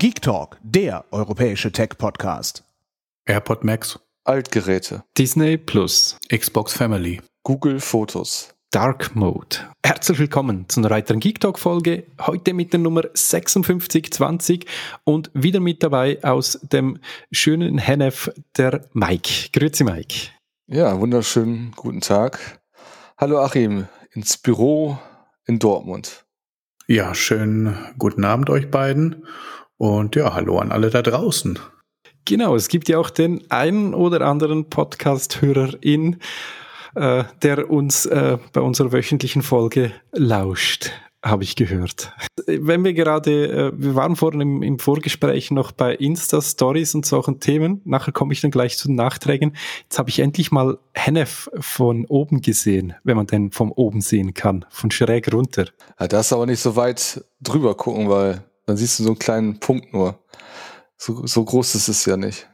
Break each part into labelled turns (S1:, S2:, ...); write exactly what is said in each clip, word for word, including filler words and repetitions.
S1: Geek Talk, der europäische Tech-Podcast.
S2: AirPod Max,
S3: Altgeräte,
S4: Disney Plus,
S2: Xbox Family,
S3: Google Fotos,
S4: Dark Mode. Herzlich willkommen zu einer weiteren Geek Talk Folge. Heute mit der Nummer sechsundfünfzig zwanzig und wieder mit dabei aus dem schönen Hennef der Mike. Grüezi Mike.
S3: Ja, wunderschönen guten Tag. Hallo Achim, ins Büro in Dortmund.
S2: Ja, schönen guten Abend euch beiden und ja, hallo an alle da draußen.
S4: Genau, es gibt ja auch den einen oder anderen Podcast-Hörerin, äh, der uns äh, bei unserer wöchentlichen Folge lauscht, habe ich gehört. Wenn wir gerade, äh, wir waren vorhin im, im Vorgespräch noch bei Insta-Stories und solchen Themen, nachher komme ich dann gleich zu den Nachträgen. Jetzt habe ich endlich mal Hennef von oben gesehen, wenn man den von oben sehen kann, von schräg runter.
S3: Ja, da darfst du aber nicht so weit drüber gucken, weil dann siehst du so einen kleinen Punkt nur. So, so groß ist es ja nicht.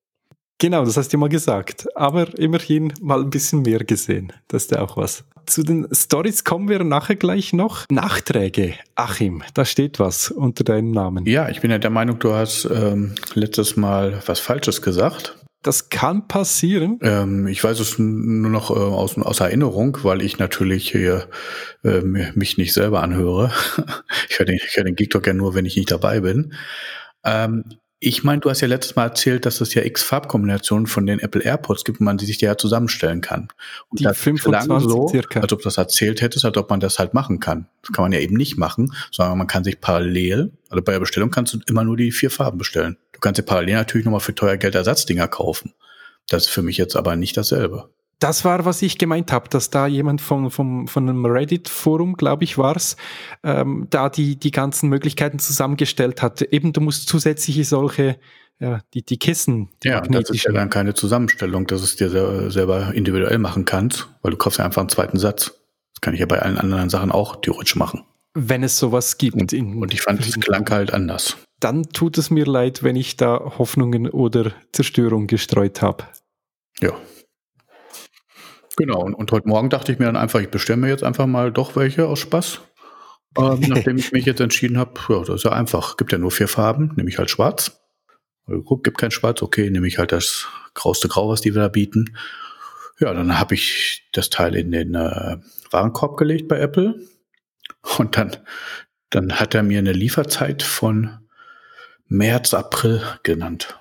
S4: Genau, das hast du mal gesagt. Aber immerhin mal ein bisschen mehr gesehen. Das ist ja auch was. Zu den Stories kommen wir nachher gleich noch. Nachträge. Achim, da steht was unter deinem Namen.
S2: Ja, ich bin ja der Meinung, du hast ähm, letztes Mal was Falsches gesagt.
S4: Das kann passieren.
S2: Ähm, ich weiß es nur noch äh, aus, aus Erinnerung, weil ich natürlich hier äh, mich nicht selber anhöre. ich höre den, ich hör den Geek Talk ja nur, wenn ich nicht dabei bin. Ähm, Ich meine, du hast ja letztes Mal erzählt, dass es ja x Farbkombinationen von den Apple AirPods gibt und man die sich ja zusammenstellen kann. Und
S4: die
S2: das
S4: fünfundzwanzig
S2: so,
S4: circa.
S2: als ob du das erzählt hättest, als ob man das halt machen kann. Das kann man ja eben nicht machen, sondern man kann sich parallel, also bei der Bestellung kannst du immer nur die vier Farben bestellen. Du kannst dir parallel natürlich nochmal für teuer Geld Ersatzdinger kaufen. Das ist für mich jetzt aber nicht dasselbe.
S4: Das war, was ich gemeint habe, dass da jemand von, von, von einem Reddit-Forum, glaube ich, war's, ähm, da die, die ganzen Möglichkeiten zusammengestellt hat. Eben, du musst zusätzliche solche, ja, die, die Kissen, die
S2: ja, das ist ja dann keine Zusammenstellung, dass es dir sel- selber individuell machen kannst, weil du kaufst ja einfach einen zweiten Satz. Das kann ich ja bei allen anderen Sachen auch theoretisch machen.
S4: Wenn es sowas gibt.
S2: Und,
S4: in,
S2: und ich fand, es klang halt anders.
S4: Dann tut es mir leid, wenn ich da Hoffnungen oder Zerstörung gestreut habe.
S2: Ja. Genau, und, und heute Morgen dachte ich mir dann einfach, ich bestelle mir jetzt einfach mal doch welche aus Spaß. Ähm, nachdem ich mich jetzt entschieden habe, ja, das ist ja einfach. Gibt ja nur vier Farben, nehme ich halt schwarz. Guck, gibt kein Schwarz, okay, nehme ich halt das grauste Grau, was die wir da bieten. Ja, dann habe ich das Teil in den äh, Warenkorb gelegt bei Apple. Und dann, dann hat er mir eine Lieferzeit von März, April genannt.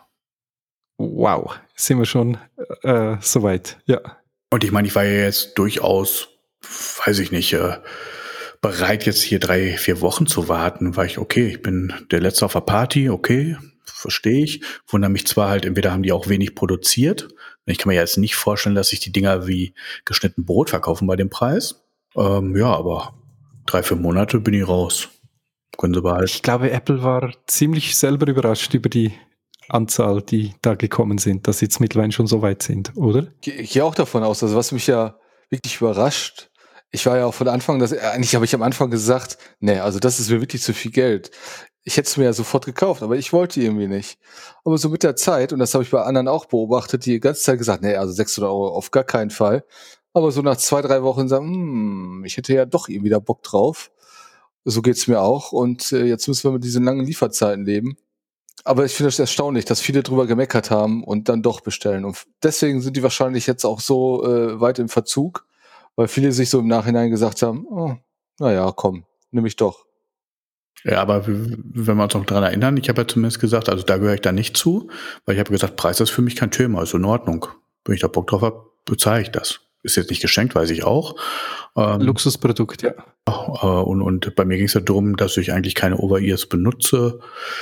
S4: Wow, sind wir schon äh, soweit, ja.
S2: Und ich meine, ich war ja jetzt durchaus, weiß ich nicht, äh, bereit, jetzt hier drei, vier Wochen zu warten. War ich, okay, ich bin der Letzte auf der Party, okay, verstehe ich. Wundere mich zwar halt, entweder haben die auch wenig produziert. Ich kann mir ja jetzt nicht vorstellen, dass sich die Dinger wie geschnitten Brot verkaufen bei dem Preis. Ähm, ja, aber drei, vier Monate bin ich raus. Können sie behalten.
S4: Ich glaube, Apple war ziemlich selber überrascht über die Anzahl, die da gekommen sind, dass sie jetzt mittlerweile schon so weit sind, oder?
S3: Ich gehe auch davon aus, also was mich ja wirklich überrascht, ich war ja auch von Anfang, dass, eigentlich habe ich am Anfang gesagt, nee, also das ist mir wirklich zu viel Geld. Ich hätte es mir ja sofort gekauft, aber ich wollte irgendwie nicht. Aber so mit der Zeit, und das habe ich bei anderen auch beobachtet, die die ganze Zeit gesagt, nee, also sechshundert Euro auf gar keinen Fall. Aber so nach zwei, drei Wochen sagen, hm, ich hätte ja doch irgendwie da Bock drauf. So geht's mir auch. Und äh, jetzt müssen wir mit diesen langen Lieferzeiten leben. Aber ich finde es erstaunlich, dass viele drüber gemeckert haben und dann doch bestellen. Und deswegen sind die wahrscheinlich jetzt auch so äh, weit im Verzug, weil viele sich so im Nachhinein gesagt haben, oh, naja, komm, nehme ich doch.
S2: Ja, aber w- wenn wir uns noch dran erinnern, ich habe ja zumindest gesagt, also da gehöre ich da nicht zu, weil ich habe gesagt, Preis ist für mich kein Thema, ist in Ordnung. Wenn ich da Bock drauf habe, bezahle ich das. Ist jetzt nicht geschenkt, weiß ich auch. Ähm,
S4: Luxusprodukt, ja.
S2: äh, und, und bei mir ging es ja darum, dass ich eigentlich keine Over-Ears benutze.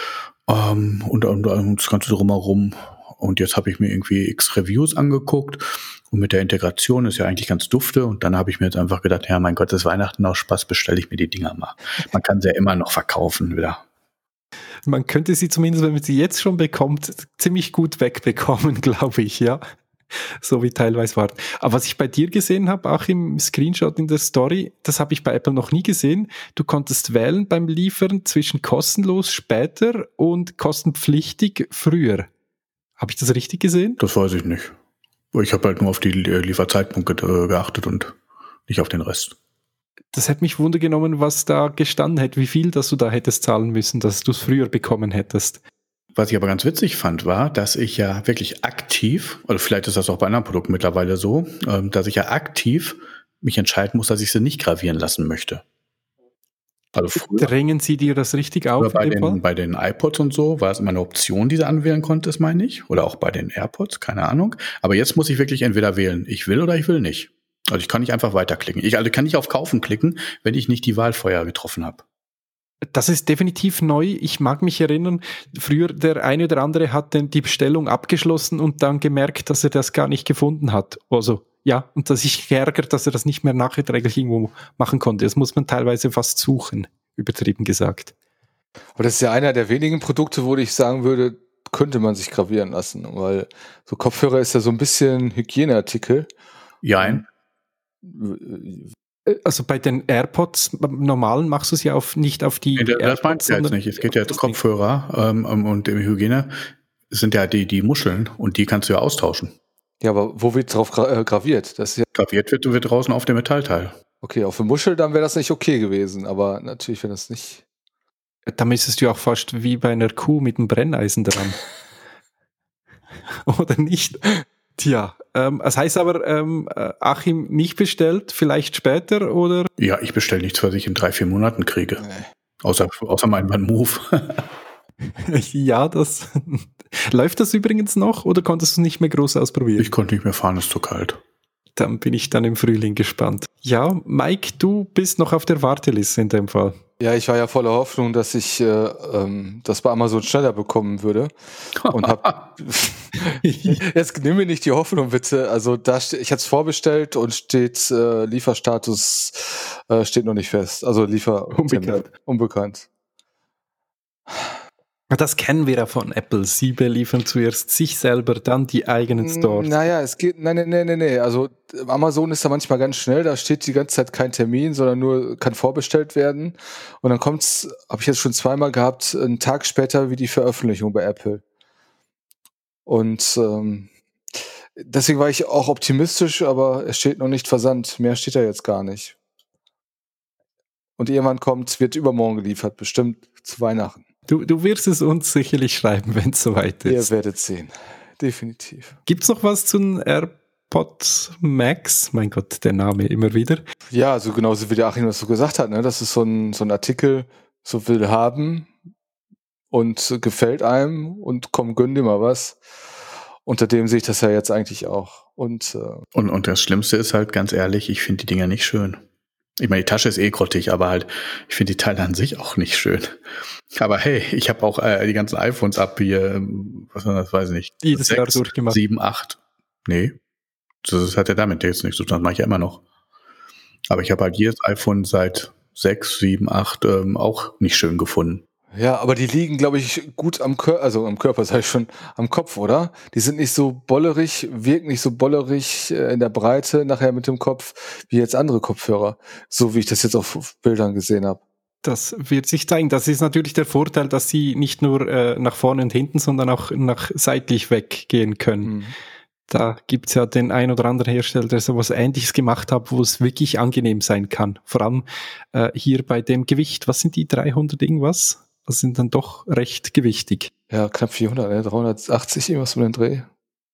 S2: Ähm, und, und, und das Ganze drumherum. Und jetzt habe ich mir irgendwie x Reviews angeguckt und mit der Integration ist ja eigentlich ganz dufte. Und dann habe ich mir jetzt einfach gedacht, ja, mein Gott, das ist Weihnachten aus Spaß, bestelle ich mir die Dinger mal. Man kann sie ja immer noch verkaufen wieder.
S4: Man könnte sie zumindest, wenn man sie jetzt schon bekommt, ziemlich gut wegbekommen, glaube ich, ja. So wie teilweise war. Aber was ich bei dir gesehen habe, auch im Screenshot in der Story, das habe ich bei Apple noch nie gesehen. Du konntest wählen beim Liefern zwischen kostenlos später und kostenpflichtig früher. Habe ich das richtig gesehen?
S2: Das weiß ich nicht. Ich habe halt nur auf die Lieferzeitpunkte äh, geachtet und nicht auf den Rest.
S4: Das hat mich wundergenommen, was da gestanden hätte, wie viel dass du da hättest zahlen müssen, dass du es früher bekommen hättest.
S2: Was ich aber ganz witzig fand, war, dass ich ja wirklich aktiv, oder vielleicht ist das auch bei anderen Produkten mittlerweile so, ähm, dass ich ja aktiv mich entscheiden muss, dass ich sie nicht gravieren lassen möchte. Also früher,
S4: Drängen sie dir das richtig
S2: früher
S4: auf?
S2: bei,
S4: in dem Fall?
S2: den, bei den iPods und so war es immer eine Option, die du anwählen konntest, meine ich. Oder auch bei den AirPods, keine Ahnung. Aber jetzt muss ich wirklich entweder wählen, ich will oder ich will nicht. Also ich kann nicht einfach weiterklicken. Ich also kann nicht auf Kaufen klicken, wenn ich nicht die Wahl vorher getroffen habe.
S4: Das ist definitiv neu. Ich mag mich erinnern, früher der eine oder andere hat denn die Bestellung abgeschlossen und dann gemerkt, dass er das gar nicht gefunden hat. Also ja, und dass sich geärgert, dass er das nicht mehr nachträglich irgendwo machen konnte. Das muss man teilweise fast suchen, übertrieben gesagt.
S3: Aber das ist ja einer der wenigen Produkte, wo ich sagen würde, könnte man sich gravieren lassen, weil so Kopfhörer ist ja so ein bisschen Hygieneartikel.
S2: Jein.
S4: Also bei den AirPods, beim normalen machst du es ja auf, nicht auf die
S2: Nee, das
S4: AirPods,
S2: meinst du jetzt nicht. Es geht ja jetzt Kopfhörer ähm, und im Hygiene sind ja die, die Muscheln und die kannst du ja austauschen.
S3: Ja, aber wo wird drauf gra äh, graviert? Das ist ja
S2: Graviert wird, wird draußen auf dem Metallteil.
S3: okay, auf der Muschel, dann wäre das nicht okay gewesen, aber natürlich wäre das nicht.
S4: Da müsstest du auch fast wie bei einer Kuh mit einem Brenneisen dran. Oder nicht? Tja, ähm, das heißt aber, ähm, Achim nicht bestellt, vielleicht später, oder?
S2: Ja, ich bestelle nichts, was ich in drei, vier Monaten kriege.
S3: Nee.
S2: Außer, außer mein Move.
S4: Ja, das läuft das übrigens noch oder konntest du nicht mehr groß ausprobieren?
S2: Ich konnte nicht mehr fahren, es ist zu kalt.
S4: Dann bin ich dann im Frühling gespannt. Ja, Mike, du bist noch auf der Warteliste in dem Fall.
S3: Ja, ich war ja voller Hoffnung, dass ich äh, ähm, das bei Amazon schneller bekommen würde. Und hab jetzt nimm mir nicht die Hoffnung, bitte. Also da ste- ich hatte es vorbestellt und steht äh, Lieferstatus äh, steht noch nicht fest. Also Liefer
S4: Unbekannt.
S3: Unbekannt.
S4: Das kennen wir ja von Apple. Sie beliefern zuerst sich selber, dann die eigenen Stores.
S3: Naja, es geht, nein, nein, nein, nein, nein. Also Amazon ist da manchmal ganz schnell, da steht die ganze Zeit kein Termin, sondern nur kann vorbestellt werden. Und dann kommt's, habe ich jetzt schon zweimal gehabt, einen Tag später wie die Veröffentlichung bei Apple. Und ähm, deswegen war ich auch optimistisch, aber es steht noch nicht versandt. Mehr steht da jetzt gar nicht. Und irgendwann kommt, wird übermorgen geliefert, bestimmt zu Weihnachten.
S4: Du, du wirst es uns sicherlich schreiben, wenn es soweit ist.
S3: Ihr werdet sehen. Definitiv.
S4: Gibt's noch was zu den AirPods Max? Mein Gott, der Name immer wieder.
S3: Ja, also genauso wie der Achim das so gesagt hat, ne? Das ist so ein, so ein Artikel, so will haben und gefällt einem und komm, gönn dir mal was. Unter dem sehe ich das ja jetzt eigentlich auch. Und, äh,
S2: Und, und das Schlimmste ist halt, ganz ehrlich, ich finde die Dinger nicht schön. Ich meine, die Tasche ist eh grottig, aber halt, ich finde die Teile an sich auch nicht schön. Aber hey, ich habe auch äh, die ganzen iPhones ab hier, was war das, weiß ich nicht.
S4: Jedes Jahr durchgemacht.
S2: sieben, acht. Nee, das hat ja damit jetzt nichts zu tun, das mache ich ja immer noch. Aber ich habe halt jedes iPhone seit sechs, sieben, acht ähm, auch nicht schön gefunden.
S3: ja, aber die liegen, glaube ich, gut am Körper, also am Körper, sag ich schon, am Kopf, oder? Die sind nicht so bollerig, wirken nicht so bollerig äh, in der Breite nachher mit dem Kopf, wie jetzt andere Kopfhörer. So wie ich das jetzt auf Bildern gesehen habe.
S4: Das wird sich zeigen. Das ist natürlich der Vorteil, dass sie nicht nur äh, nach vorne und hinten, sondern auch nach seitlich weggehen können.
S3: Mhm.
S4: Da gibt's ja den ein oder anderen Hersteller, der sowas Ähnliches gemacht hat, wo es wirklich angenehm sein kann. Vor allem äh, hier bei dem Gewicht. Was sind die dreihundert irgendwas? Das sind dann doch recht gewichtig.
S3: Ja, knapp vierhundert, ne? dreihundertachtzig, irgendwas um den Dreh.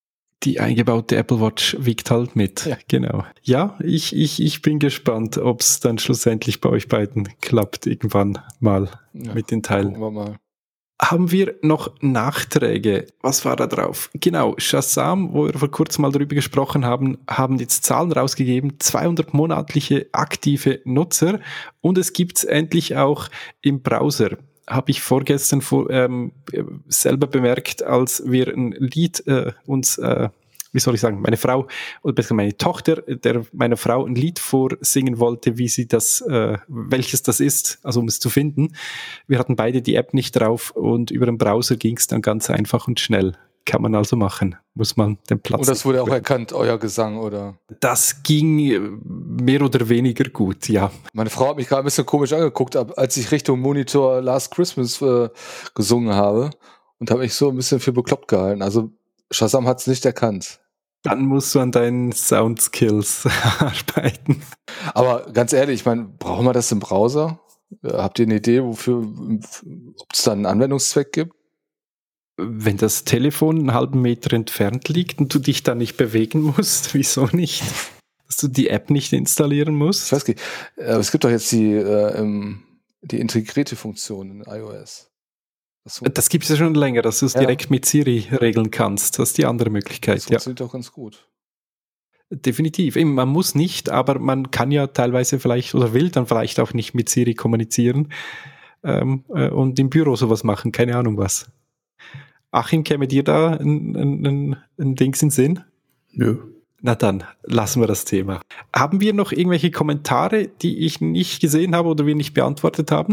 S4: Die eingebaute Apple Watch wiegt halt mit.
S3: Ja.
S4: Genau. Ja, ich, ich, ich bin gespannt, ob es dann schlussendlich bei euch beiden klappt, irgendwann mal
S3: Ja,
S4: mit den Teilen.
S3: gucken wir mal.
S4: Haben wir noch Nachträge? Was war da drauf? Genau, Shazam, wo wir vor kurzem mal darüber gesprochen haben, haben jetzt Zahlen rausgegeben, zweihundert monatliche aktive Nutzer und es gibt's endlich auch im Browser. Habe ich vorgestern vor, ähm, selber bemerkt, als wir ein Lied äh, uns, äh, wie soll ich sagen, meine Frau, oder besser meine Tochter, der meiner Frau ein Lied vorsingen wollte, wie sie das, äh, welches das ist, also um es zu finden. Wir hatten beide die App nicht drauf und über den Browser ging es dann ganz einfach und schnell. Kann man also machen, muss man den Platz.
S3: Und das wurde auch erkannt, euer Gesang, oder?
S4: Das ging mehr oder weniger gut, ja.
S3: Meine Frau hat mich gerade ein bisschen komisch angeguckt, als ich Richtung Monitor Last Christmas äh, gesungen habe und habe mich so ein bisschen für bekloppt gehalten. Also Shazam hat es nicht erkannt.
S4: Dann musst du an deinen Sound-Skills arbeiten.
S3: Aber ganz ehrlich, ich meine, brauchen wir das im Browser? Habt ihr eine Idee, wofür, ob es da einen Anwendungszweck gibt?
S4: Wenn das Telefon einen halben Meter entfernt liegt und du dich da nicht bewegen musst, wieso nicht? Dass du die App nicht installieren musst?
S3: Ich weiß nicht. Aber es gibt doch jetzt die, äh, die integrierte Funktion in iOS. Das,
S4: das gibt es ja schon länger, dass du es ja. direkt mit Siri regeln kannst. Das ist die andere Möglichkeit. Das
S3: funktioniert
S4: ja.
S3: doch ganz gut.
S4: Definitiv. Eben, man muss nicht, aber man kann ja teilweise vielleicht oder will dann vielleicht auch nicht mit Siri kommunizieren ähm, äh, und im Büro sowas machen. Keine Ahnung was. Achim, käme dir da ein, ein, ein, ein Dings in den Sinn?
S2: Nö.
S4: Na dann, lassen wir das Thema. Haben wir noch irgendwelche Kommentare, die ich nicht gesehen habe oder wir nicht beantwortet haben?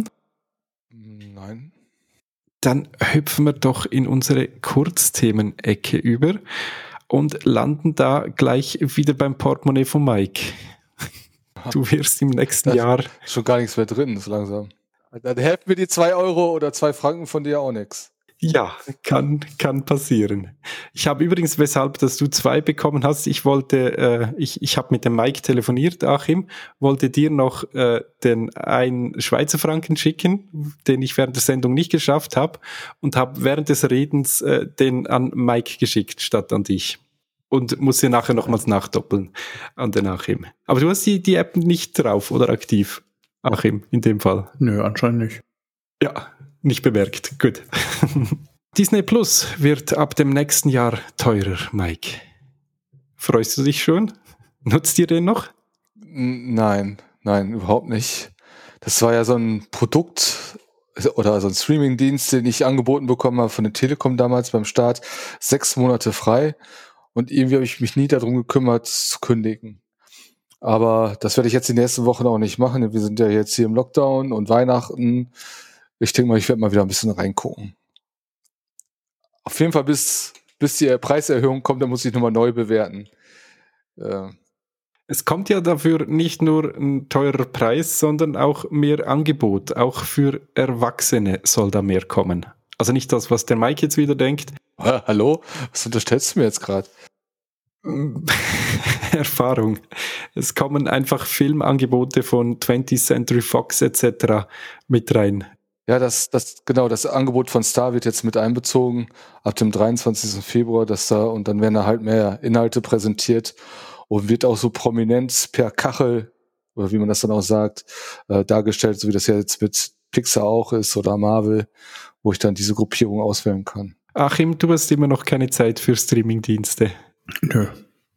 S3: Nein.
S4: Dann hüpfen wir doch in unsere Kurzthemen-Ecke über und landen da gleich wieder beim Portemonnaie von Mike. Du wirst im nächsten
S3: da
S4: Jahr...
S3: Ist schon gar nichts mehr drin, so langsam. Dann helfen mir die zwei Euro oder zwei Franken von dir auch nichts.
S4: Ja, kann, kann passieren. Ich habe übrigens, weshalb, dass du zwei bekommen hast, ich wollte, äh, ich, ich habe mit dem Mike telefoniert, Achim, wollte dir noch äh, den einen Schweizer Franken schicken, den ich während der Sendung nicht geschafft habe und habe während des Redens äh, den an Mike geschickt, statt an dich. Und muss dir nachher nochmals nachdoppeln an den Achim. Aber du hast die, die App nicht drauf oder aktiv, Achim, in dem Fall?
S2: Nö, anscheinend nicht.
S4: Ja. Nicht bemerkt, gut. Disney Plus wird ab dem nächsten Jahr teurer, Mike. Freust du dich schon? Nutzt ihr den noch?
S3: Nein, nein, überhaupt nicht. Das war ja so ein Produkt oder so ein Streaming-Dienst, den ich angeboten bekommen habe von der Telekom damals beim Start. Sechs Monate frei und irgendwie habe ich mich nie darum gekümmert, zu kündigen. Aber das werde ich jetzt die nächsten Wochen auch nicht machen. Wir sind ja jetzt hier im Lockdown und Weihnachten. Ich denke mal, ich werde mal wieder ein bisschen reingucken. Auf jeden Fall, bis, bis die Preiserhöhung kommt, dann muss ich nochmal neu bewerten. Äh.
S4: Es kommt ja dafür nicht nur ein teurer Preis, sondern auch mehr Angebot. Auch für Erwachsene soll da mehr kommen. Also nicht das, was der Mike jetzt wieder denkt.
S3: Ha, hallo? Was unterstellst du mir jetzt gerade?
S4: Erfahrung. Es kommen einfach Filmangebote von twentieth Century Fox et cetera mit rein.
S3: Ja, das, das, genau, das Angebot von Star wird jetzt mit einbezogen ab dem dreiundzwanzigsten Februar, dass da, und dann werden da halt mehr Inhalte präsentiert und wird auch so prominent per Kachel, oder wie man das dann auch sagt, äh, dargestellt, so wie das ja jetzt mit Pixar auch ist oder Marvel, wo ich dann diese Gruppierung auswählen kann.
S4: Achim, du hast immer noch keine Zeit für Streamingdienste.
S2: Nö.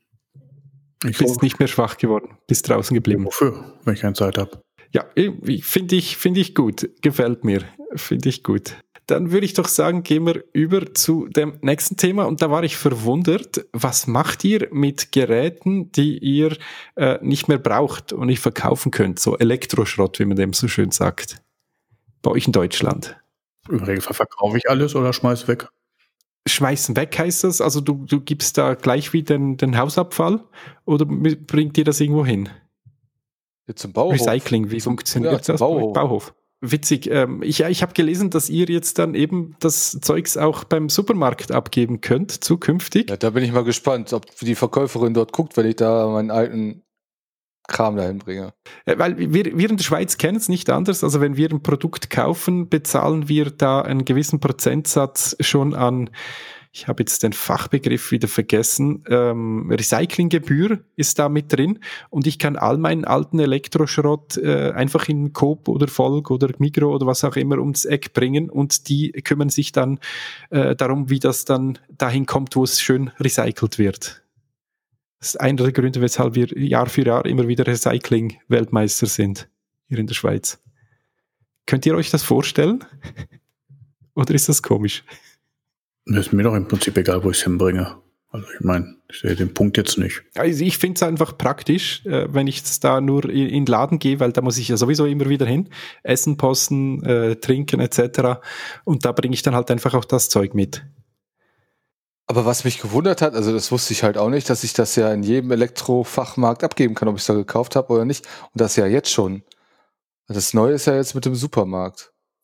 S4: Ich bist nicht mehr schwach geworden, bist draußen geblieben.
S2: Wofür, wenn ich keine Zeit habe?
S4: Ja, finde ich, finde ich gut. Gefällt mir. Finde ich gut. Dann würde ich doch sagen, gehen wir über zu dem nächsten Thema. Und da war ich verwundert. Was macht ihr mit Geräten, die ihr äh, nicht mehr braucht und nicht verkaufen könnt? So Elektroschrott, wie man dem so schön sagt. Bei euch in Deutschland.
S2: Im Regelfall verkaufe ich alles oder schmeiß weg.
S4: Schmeißen weg heißt das? Also du, du gibst da gleich wie den, den Hausabfall oder bringt ihr das irgendwo hin?
S3: Zum Bauhof.
S4: Recycling, wie
S3: zum,
S4: funktioniert
S3: ja,
S4: das?
S3: Bauhof.
S4: Bauhof. Witzig. Ähm, ich ich habe gelesen, dass ihr jetzt dann eben das Zeugs auch beim Supermarkt abgeben könnt, zukünftig.
S3: Ja, da bin ich mal gespannt, ob die Verkäuferin dort guckt, wenn ich da meinen alten Kram dahin bringe.
S4: Äh, weil wir, wir in der Schweiz kennen es nicht anders. Also wenn wir ein Produkt kaufen, bezahlen wir da einen gewissen Prozentsatz schon an, ich habe jetzt den Fachbegriff wieder vergessen, ähm, Recyclinggebühr ist da mit drin und ich kann all meinen alten Elektroschrott äh, einfach in Coop oder Volk oder Migros oder was auch immer ums Eck bringen und die kümmern sich dann äh, darum, wie das dann dahin kommt, wo es schön recycelt wird. Das ist einer der Gründe, weshalb wir Jahr für Jahr immer wieder Recycling-Weltmeister sind hier in der Schweiz. Könnt ihr euch das vorstellen? Oder ist das komisch?
S2: Das ist mir doch im Prinzip egal, wo ich es hinbringe. Also ich meine, ich sehe den Punkt jetzt nicht.
S4: Also ich finde es einfach praktisch, äh, wenn ich jetzt da nur in, in den Laden gehe, weil da muss ich ja sowieso immer wieder hin. Essen, posten, äh, trinken et cetera. Und da bringe ich dann halt einfach auch das Zeug mit.
S3: Aber was mich gewundert hat, also das wusste ich halt auch nicht, dass ich das ja in jedem Elektrofachmarkt abgeben kann, ob ich es da gekauft habe oder nicht. Und das ja jetzt schon. Das Neue ist ja jetzt mit dem Supermarkt.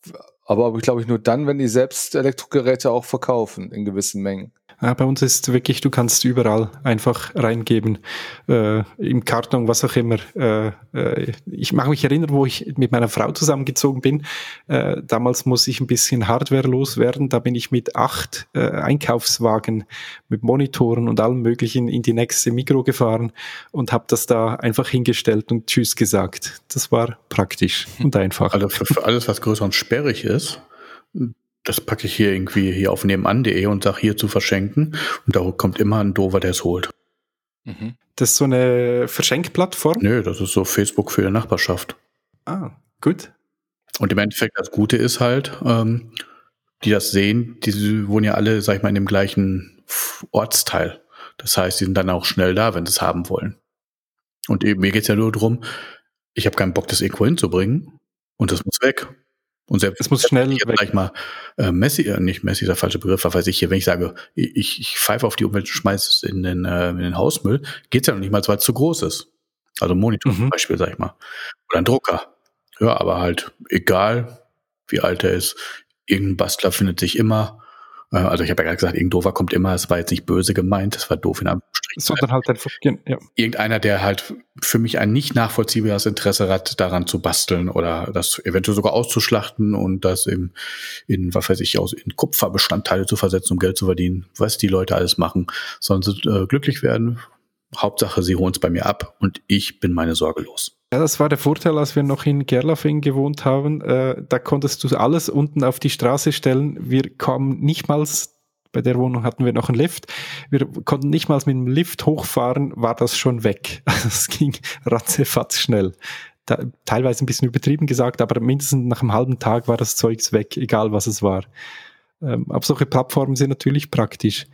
S3: Aber ich glaube ich nur dann, wenn die selbst Elektrogeräte auch verkaufen in gewissen Mengen.
S4: Ja, bei uns ist wirklich, du kannst überall einfach reingeben, äh, im Karton, was auch immer. Äh, äh, ich mag mich erinnern, wo ich mit meiner Frau zusammengezogen bin. Äh, damals muss ich ein bisschen Hardware loswerden. Da bin ich mit acht äh, Einkaufswagen mit Monitoren und allem Möglichen in die nächste Migros gefahren und habe das da einfach hingestellt und Tschüss gesagt. Das war praktisch und einfach.
S2: Also für, für alles, was größer und sperrig ist, das packe ich hier irgendwie hier auf nebenan punkt de und sage hier zu verschenken. Und da kommt immer ein Dover, der es holt.
S3: Mhm.
S4: Das ist so eine Verschenkplattform?
S2: Nö, das ist so Facebook für die Nachbarschaft.
S4: Ah, gut.
S2: Und im Endeffekt, das Gute ist halt, ähm, die das sehen, die wohnen ja alle, sag ich mal, in dem gleichen Ortsteil. Das heißt, die sind dann auch schnell da, wenn sie es haben wollen. Und eben, mir geht's ja nur darum, ich habe keinen Bock, das irgendwo hinzubringen und das muss weg. Und selbst
S4: es muss schnell
S2: ich
S4: weg.
S2: Gleich mal äh, Messi, äh, nicht Messi, der falsche Begriff, was weiß ich hier, wenn ich sage, ich, ich pfeife auf die Umwelt und schmeiße es in den, äh, in den Hausmüll, geht's ja noch nicht mal, weil es zu groß ist. Also ein Monitor
S4: Mhm.
S2: zum Beispiel, sag ich mal. Oder ein Drucker. Ja, aber halt, egal wie alt er ist, irgendein Bastler findet sich immer. Äh, also ich habe ja gerade gesagt, irgendein Dover kommt immer, das war jetzt nicht böse gemeint, das war doof in Anführungsstrichen.
S4: Sondern halt einfach, ja.
S2: Irgendeiner, der halt für mich ein nicht nachvollziehbares Interesse hat, daran zu basteln oder das eventuell sogar auszuschlachten und das in, in was weiß ich, aus in Kupferbestandteile zu versetzen, um Geld zu verdienen, was die Leute alles machen. Sollen sie äh, glücklich werden? Hauptsache, sie holen es bei mir ab und ich bin meine Sorge los.
S4: Ja, das war der Vorteil, als wir noch in Gerlafing gewohnt haben. Äh, da konntest du alles unten auf die Straße stellen. Wir kamen nicht mal, bei der Wohnung hatten wir noch einen Lift, wir konnten nicht mal mit dem Lift hochfahren, war das schon weg. Es ging ratzefatz schnell. Da, teilweise ein bisschen übertrieben gesagt, aber mindestens nach einem halben Tag war das Zeugs weg, egal was es war. Ähm, aber solche Plattformen sind natürlich praktisch.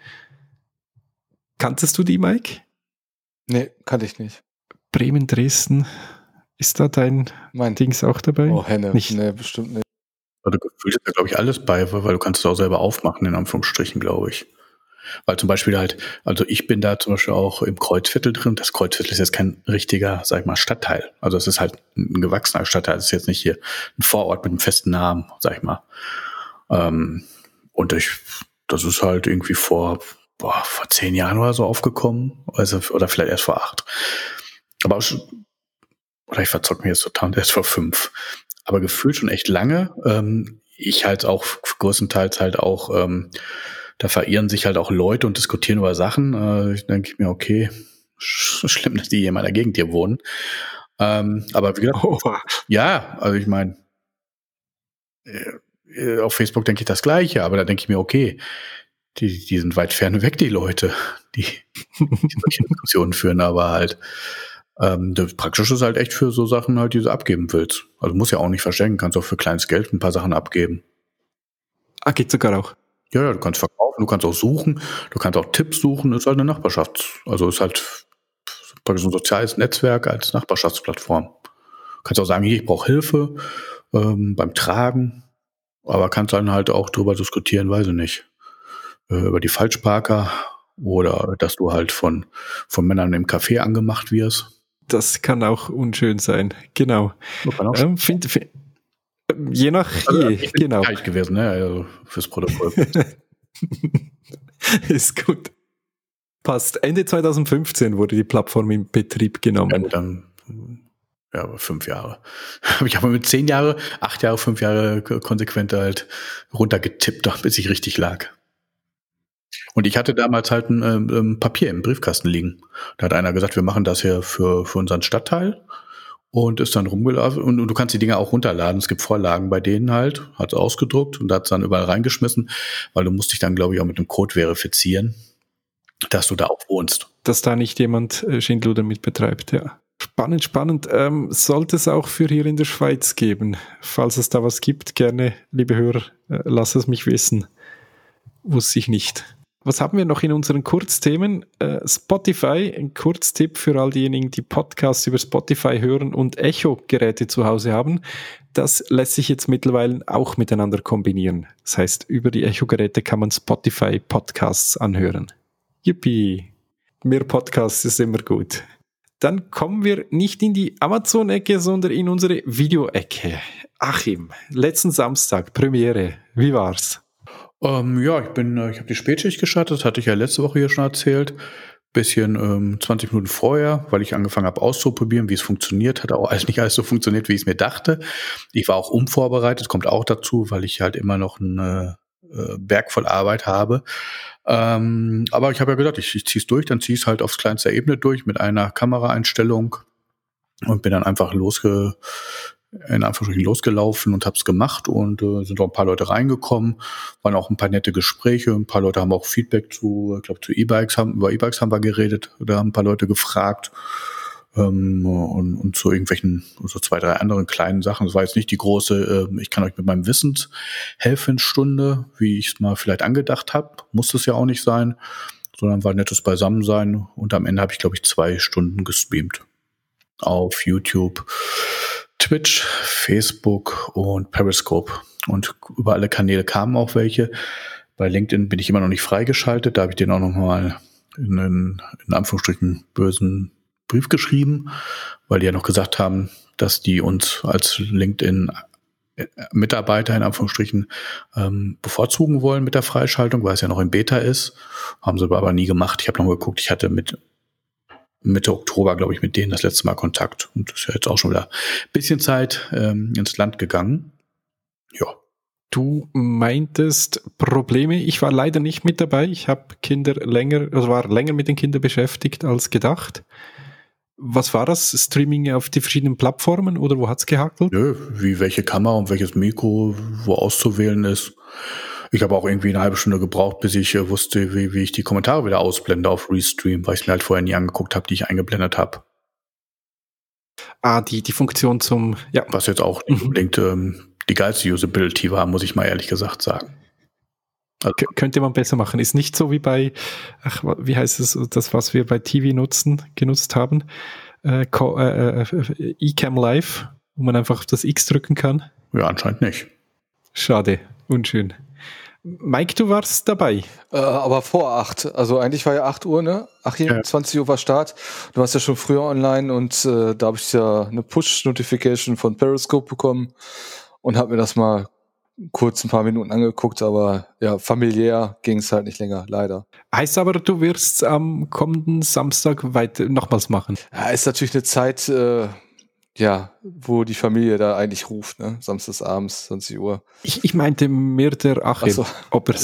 S4: Kanntest du die, Mike?
S3: Nee, kannte ich nicht.
S4: Bremen, Dresden, ist da dein
S3: Mein
S4: Dings auch dabei?
S3: Oh, Henne.
S4: Nicht.
S3: Nee, bestimmt nicht.
S2: Also gefühlt ist da, glaube ich, alles bei, weil du kannst es auch selber aufmachen, in Anführungsstrichen, glaube ich. Weil zum Beispiel halt, also ich bin da zum Beispiel auch im Kreuzviertel drin. Das Kreuzviertel ist jetzt kein richtiger, sag ich mal, Stadtteil. Also es ist halt ein gewachsener Stadtteil. Es ist jetzt nicht hier ein Vorort mit einem festen Namen, sag ich mal. Ähm, und ich, das ist halt irgendwie vor, boah, vor zehn Jahren oder so aufgekommen. Also, oder vielleicht erst vor acht. Aber auch schon, oder ich verzocke mich jetzt total, erst vor fünf. Aber gefühlt schon echt lange. Ähm, ich halt auch größtenteils halt auch, ähm, da verirren sich halt auch Leute und diskutieren über Sachen. Äh, ich denke mir, okay, sch- schlimm, dass die hier in meiner Gegend hier wohnen. Ähm, aber wie gesagt,
S4: Oh.
S2: ja, also ich meine, äh, auf Facebook denke ich das Gleiche, aber da denke ich mir, okay, die, die sind weit fern weg, die Leute, die, die solche Diskussionen führen, aber halt, ähm, das Praktische ist halt echt für so Sachen halt, die du abgeben willst. Also musst ja auch nicht verschenken, kannst auch für kleines Geld ein paar Sachen abgeben.
S4: Ah, geht sogar auch.
S2: Ja, ja, du kannst verkaufen, du kannst auch suchen, du kannst auch Tipps suchen, ist halt eine Nachbarschaft. Also ist halt praktisch ein soziales Netzwerk als Nachbarschaftsplattform. Du kannst auch sagen, hier, ich brauche Hilfe ähm, beim Tragen, aber kannst dann halt auch drüber diskutieren, weiß ich nicht, äh, über die Falschparker oder dass du halt von, von Männern im Café angemacht wirst.
S4: Das kann auch unschön sein. Genau.
S2: Das kann auch
S4: Ähm, find, find, je nach
S2: Also,
S4: je,
S2: ich bin
S4: genau.
S2: gleich gewesen, ne? Also fürs Protokoll.
S4: Ist gut. Passt. Ende zwanzig fünfzehn wurde die Plattform in Betrieb
S2: Ja,
S4: genommen.
S2: gut, dann ja, aber fünf Jahre. Ich habe mit zehn Jahre, acht Jahre, fünf Jahre konsequent halt runtergetippt, bis ich richtig lag. Und ich hatte damals halt ein ähm, Papier im Briefkasten liegen. Da hat einer gesagt, wir machen das hier für, für unseren Stadtteil. Und ist dann rumgelaufen. Und, und du kannst die Dinger auch runterladen. Es gibt Vorlagen bei denen halt. Hat es ausgedruckt und hat es dann überall reingeschmissen. Weil du musst dich dann, glaube ich, auch mit einem Code verifizieren, dass du da auch wohnst.
S4: Dass da nicht jemand äh, Schindluder mit betreibt, ja. Spannend, spannend. Ähm, sollte es auch für hier in der Schweiz geben. Falls es da was gibt, gerne, liebe Hörer, äh, lass es mich wissen. Wusste ich nicht. Was haben wir noch in unseren Kurzthemen? Äh, Spotify, ein Kurztipp für all diejenigen, die Podcasts über Spotify hören und Echo-Geräte zu Hause haben. Das lässt sich jetzt mittlerweile auch miteinander kombinieren. Das heißt, über die Echo-Geräte kann man Spotify-Podcasts anhören. Yippie! Mehr Podcasts ist immer gut. Dann kommen wir nicht in die Amazon-Ecke, sondern in unsere Video-Ecke. Achim, letzten Samstag, Premiere, wie war's?
S2: Ähm, ja, ich bin, äh, ich habe die Spätschicht gestartet, hatte ich ja letzte Woche hier schon erzählt. Bisschen ähm, zwanzig Minuten vorher, weil ich angefangen habe auszuprobieren, wie es funktioniert. Hat auch alles nicht alles so funktioniert, wie ich es mir dachte. Ich war auch unvorbereitet, kommt auch dazu, weil ich halt immer noch eine äh, Berg voll Arbeit habe. Ähm, aber ich habe ja gedacht, ich, ich ziehe es durch, dann ziehe ich es halt aufs kleinste Ebene durch mit einer Kameraeinstellung und bin dann einfach losge, in Anführungsstrichen losgelaufen und habe es gemacht und äh, sind auch ein paar Leute reingekommen, waren auch ein paar nette Gespräche, ein paar Leute haben auch Feedback zu, ich glaube zu E-Bikes, haben, über E-Bikes haben wir geredet, da haben ein paar Leute gefragt ähm, und, und zu irgendwelchen, so zwei, drei anderen kleinen Sachen. Das war jetzt nicht die große, äh, ich kann euch mit meinem Wissen helfen Stunde, wie ich es mal vielleicht angedacht habe, muss es ja auch nicht sein, sondern war nettes Beisammensein und am Ende habe ich, glaube ich, zwei Stunden gestreamt auf YouTube, Twitch, Facebook und Periscope. Und über alle Kanäle kamen auch welche. Bei LinkedIn bin ich immer noch nicht freigeschaltet. Da habe ich denen auch noch mal in, in, in Anführungsstrichen bösen Brief geschrieben, weil die ja noch gesagt haben, dass die uns als LinkedIn-Mitarbeiter in Anführungsstrichen ähm, bevorzugen wollen mit der Freischaltung, weil es ja noch in Beta ist. Haben sie aber nie gemacht. Ich habe noch mal geguckt, ich hatte mit Mitte Oktober, glaube ich, mit denen das letzte Mal Kontakt. Und das ist ja jetzt auch schon wieder ein bisschen Zeit ähm, ins Land gegangen. Ja.
S4: Du meintest Probleme. Ich war leider nicht mit dabei. Ich habe Kinder länger, also war länger mit den Kindern beschäftigt als gedacht. Was war das? Streaming auf die verschiedenen Plattformen oder wo hat's gehackelt?
S2: Nö, wie welche Kamera und welches Mikro wo auszuwählen ist. Ich habe auch irgendwie eine halbe Stunde gebraucht, bis ich äh, wusste, wie, wie ich die Kommentare wieder ausblende auf Restream, weil ich mir halt vorher nie angeguckt habe, die ich eingeblendet habe.
S4: Ah, die, die Funktion zum, ja.
S2: Was jetzt auch nicht unbedingt ähm, die geilste Usability war, muss ich mal ehrlich gesagt sagen. Also,
S4: K- könnte man besser machen. Ist nicht so wie bei, ach, wie heißt es, das, was wir bei T V nutzen, genutzt haben, äh, Co- äh, äh, eCam Live, wo man einfach auf das X drücken kann.
S2: ja, anscheinend nicht.
S4: Schade, unschön. Mike, du warst dabei.
S3: Äh, aber vor acht. Also eigentlich war ja acht Uhr, ne? Achim,
S2: Ja.
S3: zwanzig Uhr war Start. Du warst ja schon früher online und äh, da habe ich ja eine Push-Notification von Periscope bekommen und habe mir das mal kurz ein paar Minuten angeguckt, aber ja, familiär ging es halt nicht länger, leider.
S4: Heißt aber, du wirst am kommenden Samstag weiter nochmals machen.
S3: Ja, ist natürlich eine Zeit, äh, ja, wo die Familie da eigentlich ruft, ne? Samstags abends, zwanzig Uhr.
S4: Ich, ich meinte mehr der Achim,
S3: Ach so.
S4: ob er's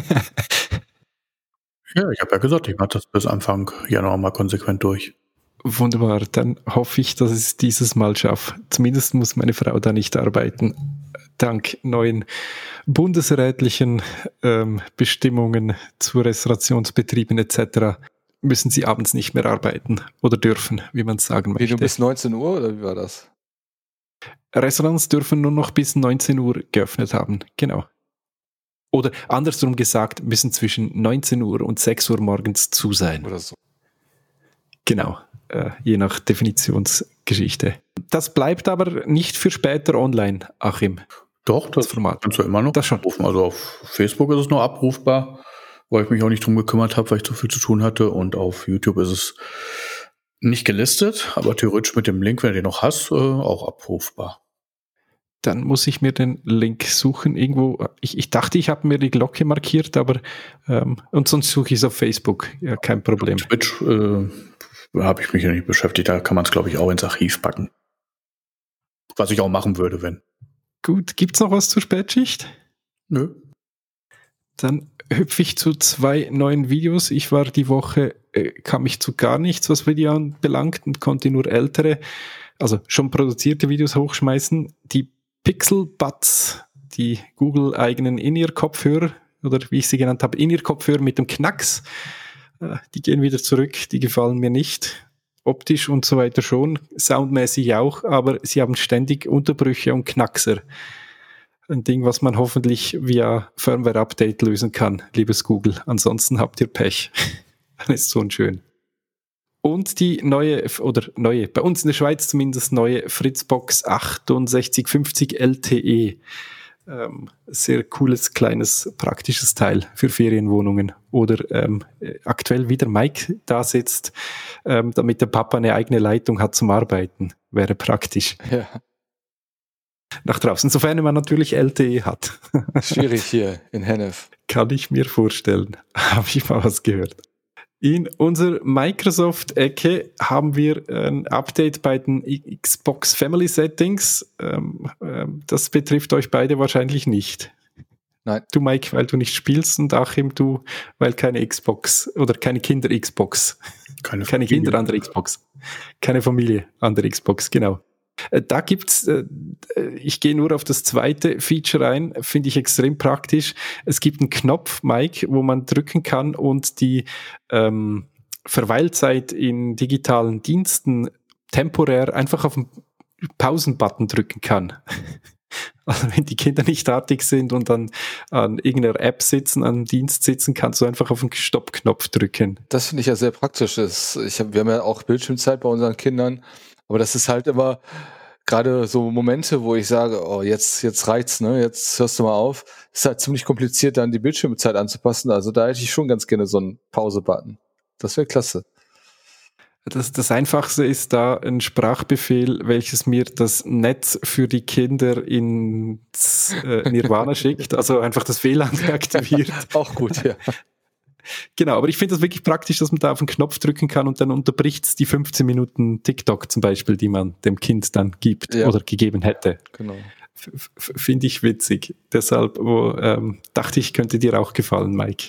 S2: Ja, ich habe ja gesagt, ich mache das bis Anfang Januar mal konsequent durch.
S4: Wunderbar, dann hoffe ich, dass ich es dieses Mal schaffe. Zumindest muss meine Frau da nicht arbeiten. Dank neuen bundesrätlichen ähm, Bestimmungen zu Restaurationsbetrieben et cetera müssen sie abends nicht mehr arbeiten oder dürfen, wie man es sagen
S3: Wie,
S4: möchte.
S3: du bis neunzehn Uhr oder wie war das?
S4: Restaurants dürfen nur noch bis neunzehn Uhr geöffnet haben, genau. Oder andersrum gesagt, müssen zwischen neunzehn Uhr und sechs Uhr morgens zu sein.
S3: Oder so.
S4: Genau, äh, je nach Definitionsgeschichte. Das bleibt aber nicht für später online, Achim.
S2: Doch, das
S4: Das Format.
S2: kannst du immer noch
S4: Das schon.
S2: abrufen. Also auf Facebook ist es noch abrufbar, weil ich mich auch nicht drum gekümmert habe, weil ich zu viel zu tun hatte. Und auf YouTube ist es nicht gelistet, aber theoretisch mit dem Link, wenn du den noch hast, äh, auch abrufbar.
S4: Dann muss ich mir den Link suchen irgendwo. Ich, ich dachte, ich habe mir die Glocke markiert, aber ähm, und sonst suche ich es auf Facebook. Ja, kein Problem.
S2: Twitch äh, habe ich mich ja nicht beschäftigt. Da kann man es, glaube ich, auch ins Archiv packen. Was ich auch machen würde, wenn.
S4: Gut, gibt's noch was zur Spätschicht?
S2: Nö.
S4: Dann hüpfe ich zu zwei neuen Videos. Ich war die Woche, äh, kam ich zu gar nichts, was Video anbelangt und konnte nur ältere, also schon produzierte Videos hochschmeißen. Die Pixel Buds, die Google-eigenen In-Ear-Kopfhörer, oder wie ich sie genannt habe, In-Ear-Kopfhörer mit dem Knacks, äh, die gehen wieder zurück, die gefallen mir nicht. Optisch und so weiter schon, soundmäßig auch, aber sie haben ständig Unterbrüche und Knackser. Ein Ding, was man hoffentlich via Firmware-Update lösen kann, liebes Google. Ansonsten habt ihr Pech. Dann ist so unschön. Und die neue, oder neue, bei uns in der Schweiz zumindest neue Fritzbox achtundsechzig fünfzig L T E. ähm, sehr cooles, kleines, praktisches Teil für Ferienwohnungen. Oder ähm, aktuell wieder Mike da sitzt, ähm, damit der Papa eine eigene Leitung hat zum Arbeiten. Wäre praktisch.
S3: Ja.
S4: Nach draußen, sofern man natürlich L T E hat.
S3: Schwierig hier in Hennef.
S4: Kann ich mir vorstellen. Habe ich mal was gehört. In unserer Microsoft-Ecke haben wir ein Update bei den Xbox Family Settings. Ähm, ähm, das betrifft euch beide wahrscheinlich nicht.
S3: Nein.
S4: Du, Mike, weil du nicht spielst, und Achim, du, weil keine Xbox oder keine Kinder-Xbox.
S2: Keine,
S4: keine Kinder an der Xbox. Keine Familie an der Xbox, genau. Da gibt's, ich gehe nur auf das zweite Feature ein, finde ich extrem praktisch. Es gibt einen Knopf, Mike, wo man drücken kann und die ähm, Verweilzeit in digitalen Diensten temporär einfach auf den Pausen-Button drücken kann. Also wenn die Kinder nicht artig sind und dann an irgendeiner App sitzen, an einem Dienst sitzen, kannst du einfach auf den Stopp-Knopf drücken.
S3: Das finde ich ja sehr praktisch. Ich hab, wir haben ja auch Bildschirmzeit bei unseren Kindern. Aber das ist halt immer gerade so Momente, wo ich sage, oh, jetzt, jetzt reicht's, ne, jetzt hörst du mal auf. Es ist halt ziemlich kompliziert, dann die Bildschirmzeit anzupassen. Also da hätte ich schon ganz gerne so einen Pause-Button. Das wäre klasse.
S4: Das, das Einfachste ist da ein Sprachbefehl, welches mir das Netz für die Kinder ins äh, Nirvana schickt. Also einfach das W L A N deaktiviert.
S3: Auch gut, ja.
S4: Genau, aber ich finde das wirklich praktisch, dass man da auf den Knopf drücken kann und dann unterbricht es die fünfzehn Minuten TikTok zum Beispiel, die man dem Kind dann gibt, ja, oder gegeben hätte.
S3: Genau.
S4: F- finde ich witzig. Deshalb wo, ähm, dachte ich, könnte dir auch gefallen, Mike.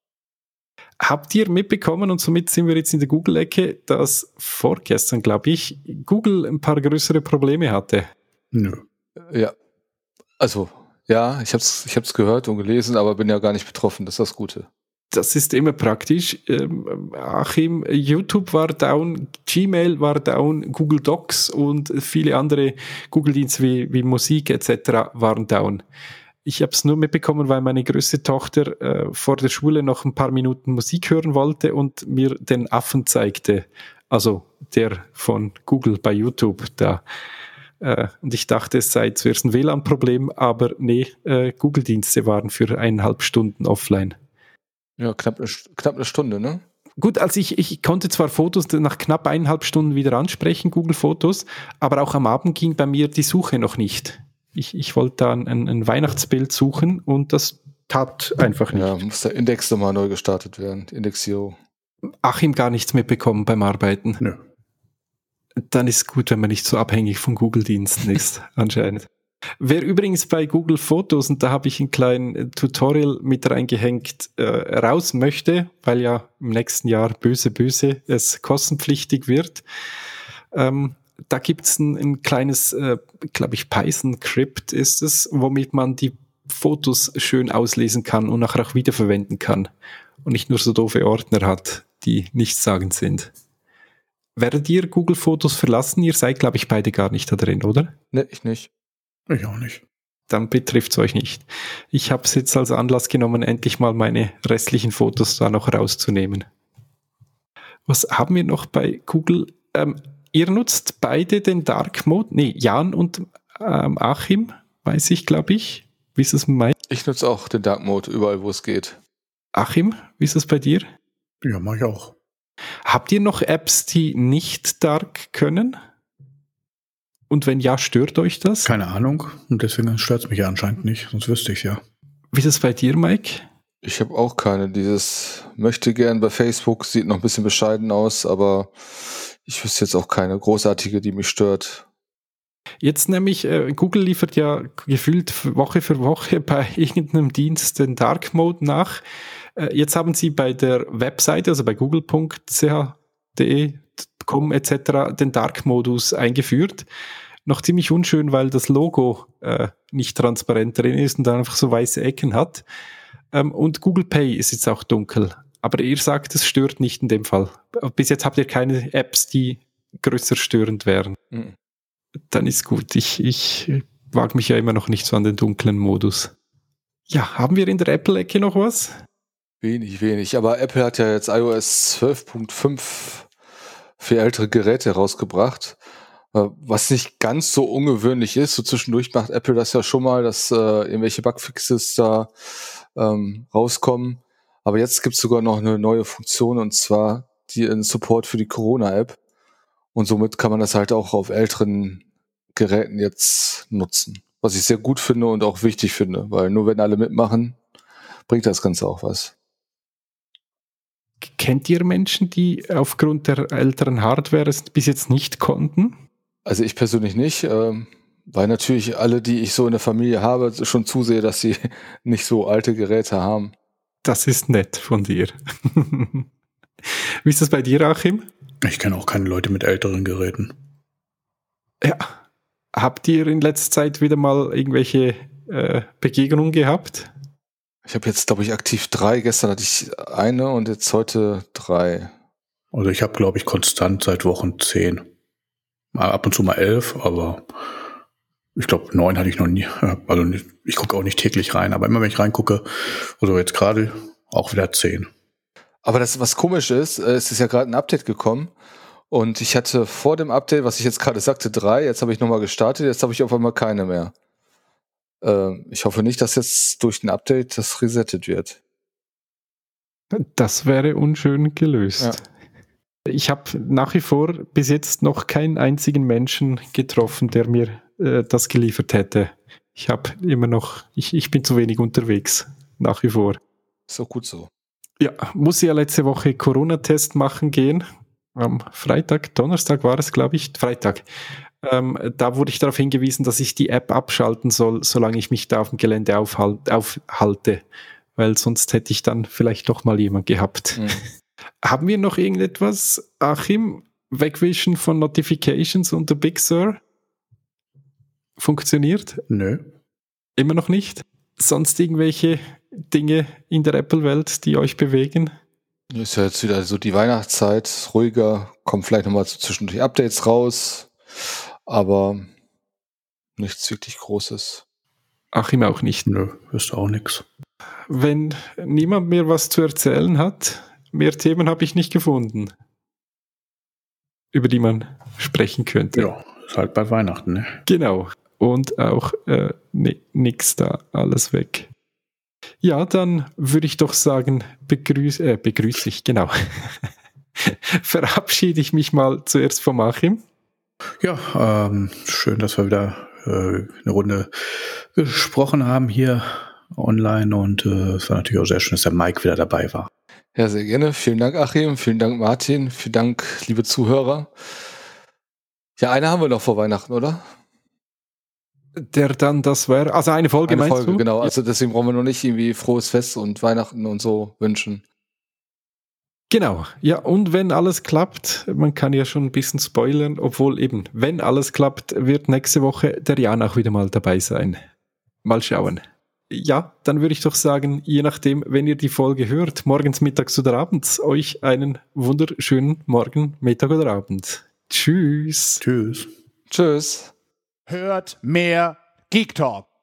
S4: Habt ihr mitbekommen, und somit sind wir jetzt in der Google-Ecke, dass vorgestern, glaube ich, Google ein paar größere Probleme hatte?
S2: Nö.
S3: Ja, also, ja, ich habe es ich hab's gehört und gelesen, aber bin ja gar nicht betroffen. Das ist das Gute.
S4: Das ist immer praktisch. Ähm, Achim, YouTube war down, Gmail war down, Google Docs und viele andere Google-Dienste wie, wie Musik et cetera waren down. Ich habe es nur mitbekommen, weil meine größte Tochter äh, vor der Schule noch ein paar Minuten Musik hören wollte und mir den Affen zeigte. Also der von Google bei YouTube da. Äh, und ich dachte, es sei zuerst ein W L A N-Problem, aber nee, äh, Google-Dienste waren für eineinhalb Stunden offline.
S3: Ja, knapp eine, knapp eine Stunde, ne?
S4: Gut, also ich, ich konnte zwar Fotos nach knapp eineinhalb Stunden wieder ansprechen, Google Fotos, aber auch am Abend ging bei mir die Suche noch nicht. Ich, ich wollte da ein, ein Weihnachtsbild suchen und das tat einfach nicht.
S3: Ja, muss der Index nochmal neu gestartet werden, Indexierung.
S4: Achim gar nichts mitbekommen beim Arbeiten.
S2: Nö.
S4: Dann ist gut, wenn man nicht so abhängig von Google-Diensten ist, anscheinend. Wer übrigens bei Google Fotos, und da habe ich ein kleines Tutorial mit reingehängt, äh, raus möchte, weil ja im nächsten Jahr böse, böse es kostenpflichtig wird, ähm, da gibt's ein, ein kleines, äh, glaube ich, Python-Script ist es, womit man die Fotos schön auslesen kann und nachher auch wiederverwenden kann und nicht nur so doofe Ordner hat, die nichtssagend sind. Werdet ihr Google Fotos verlassen? Ihr seid, glaube ich, beide gar nicht da drin, oder?
S3: Ne, ich nicht.
S2: Ich auch nicht.
S4: Dann betrifft es euch nicht. Ich habe es jetzt als Anlass genommen, endlich mal meine restlichen Fotos da noch rauszunehmen. Was haben wir noch bei Google? Ähm, ihr nutzt beide den Dark Mode? Nee, Jan und ähm, Achim, weiß ich, glaube ich. Wie ist es mit Mike?
S3: Ich nutze auch den Dark Mode überall, wo es geht.
S4: Achim, wie ist es bei dir?
S2: Ja, mach ich auch.
S4: Habt ihr noch Apps, die nicht Dark können? Und wenn ja, stört euch das?
S2: Keine Ahnung. Und deswegen stört es mich ja anscheinend nicht. Sonst wüsste ich es ja.
S4: Wie ist es bei dir, Mike?
S3: Ich habe auch keine. Dieses möchte gern bei Facebook, sieht noch ein bisschen bescheiden aus, aber ich wüsste jetzt auch keine großartige, die mich stört.
S4: Jetzt nämlich, äh, Google liefert ja gefühlt Woche für Woche bei irgendeinem Dienst den Dark Mode nach. Äh, jetzt haben sie bei der Webseite, also bei google punkt c h punkt d e, com et cetera den Dark-Modus eingeführt. Noch ziemlich unschön, weil das Logo äh, nicht transparent drin ist und dann einfach so weiße Ecken hat. Ähm, und Google Pay ist jetzt auch dunkel. Aber ihr sagt, es stört nicht in dem Fall. Bis jetzt habt ihr keine Apps, die größer störend wären. Mhm. Dann ist gut. Ich, ich wage mich ja immer noch nicht so an den dunklen Modus. Ja, haben wir in der Apple-Ecke noch was?
S3: Wenig, wenig. Aber Apple hat ja jetzt i O S zwölf Punkt fünf für ältere Geräte rausgebracht. Was nicht ganz so ungewöhnlich ist, so zwischendurch macht Apple das ja schon mal, dass äh, irgendwelche Bugfixes da ähm, rauskommen. Aber jetzt gibt es sogar noch eine neue Funktion, und zwar die einen Support für die Corona-App. Und somit kann man das halt auch auf älteren Geräten jetzt nutzen. Was ich sehr gut finde und auch wichtig finde, weil nur wenn alle mitmachen, bringt das Ganze auch was.
S4: Kennt ihr Menschen, die aufgrund der älteren Hardware es bis jetzt nicht konnten?
S3: Also ich persönlich nicht, ähm, weil natürlich alle, die ich so in der Familie habe, schon zusehe, dass sie nicht so alte Geräte haben.
S4: Das ist nett von dir. Wie ist das bei dir, Achim?
S2: Ich kenne auch keine Leute mit älteren Geräten.
S4: Ja. Habt ihr in letzter Zeit wieder mal irgendwelche äh, Begegnungen gehabt?
S3: Ich habe jetzt, glaube ich, aktiv drei. Gestern hatte ich eine und jetzt heute drei.
S2: Also ich habe, glaube ich, konstant seit Wochen zehn. Mal ab und zu mal elf, aber ich glaube, neun hatte ich noch nie. Also nicht, ich gucke auch nicht täglich rein, aber immer wenn ich reingucke, also jetzt gerade auch wieder zehn.
S3: Aber das, was komisch ist, es ist ja gerade ein Update gekommen und ich hatte vor dem Update, was ich jetzt gerade sagte, drei, jetzt habe ich nochmal gestartet, jetzt habe ich auf einmal keine mehr. Ähm, ich hoffe nicht, dass jetzt durch ein Update das resettet wird.
S4: Das wäre unschön gelöst.
S3: Ja.
S4: Ich habe nach wie vor bis jetzt noch keinen einzigen Menschen getroffen, der mir äh, das geliefert hätte. Ich habe immer noch, ich, ich bin zu wenig unterwegs, nach wie vor.
S3: Ist auch gut so.
S4: Ja, muss ja letzte Woche Corona-Test machen gehen. Am Freitag, Donnerstag war es, glaube ich, Freitag. Ähm, da wurde ich darauf hingewiesen, dass ich die App abschalten soll, solange ich mich da auf dem Gelände aufhal- aufhalte. Weil sonst hätte ich dann vielleicht doch mal jemand gehabt. Mhm. Haben wir noch irgendetwas, Achim? Wegwischen von Notifications unter Big Sur? Funktioniert?
S2: Nö.
S4: Immer noch nicht? Sonst irgendwelche Dinge in der Apple-Welt, die euch bewegen?
S3: Ist ja jetzt wieder so die Weihnachtszeit, ruhiger, kommen vielleicht nochmal so zwischendurch Updates raus, aber nichts wirklich Großes.
S4: Achim auch nicht.
S2: Nö, ist auch nichts.
S4: Wenn niemand mehr was zu erzählen hat, mehr Themen habe ich nicht gefunden, über die man sprechen könnte.
S2: Ja, ist halt bei Weihnachten, ne?
S4: Genau. Und auch äh, ne, nix da, alles weg. Ja, dann würde ich doch sagen, begrüße äh, begrüße ich, genau. Verabschiede ich mich mal zuerst vom Achim.
S2: Ja, ähm, schön, dass wir wieder äh, eine Runde gesprochen haben hier online und äh, es war natürlich auch sehr schön, dass der Mike wieder dabei war.
S3: Ja, sehr gerne. Vielen Dank, Achim. Vielen Dank, Martin. Vielen Dank, liebe Zuhörer. Ja, eine haben wir noch vor Weihnachten, oder?
S4: Der dann das wäre, also eine Folge
S3: eine
S4: meinst
S3: Folge,
S4: du?
S3: Genau, also deswegen brauchen wir noch nicht irgendwie frohes Fest und Weihnachten und so wünschen.
S4: Genau, ja, und wenn alles klappt, man kann ja schon ein bisschen spoilern, obwohl eben, wenn alles klappt, wird nächste Woche der Jan auch wieder mal dabei sein. Mal schauen. Ja, dann würde ich doch sagen, je nachdem, wenn ihr die Folge hört, morgens, mittags oder abends, euch einen wunderschönen Morgen, Mittag oder Abend. Tschüss.
S2: Tschüss.
S3: Tschüss.
S1: Hört mehr Geek Talk.